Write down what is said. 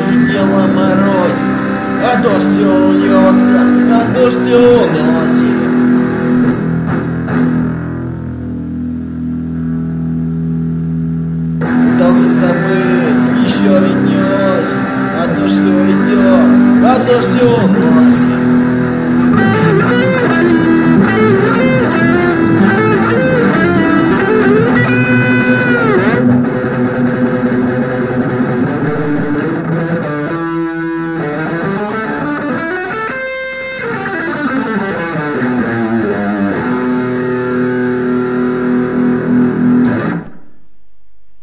и тело морозит, а дождь все льется, а дождь все уносит. Пытался забыть, еще ведь не осень, а дождь все идет, а дождь все уносит.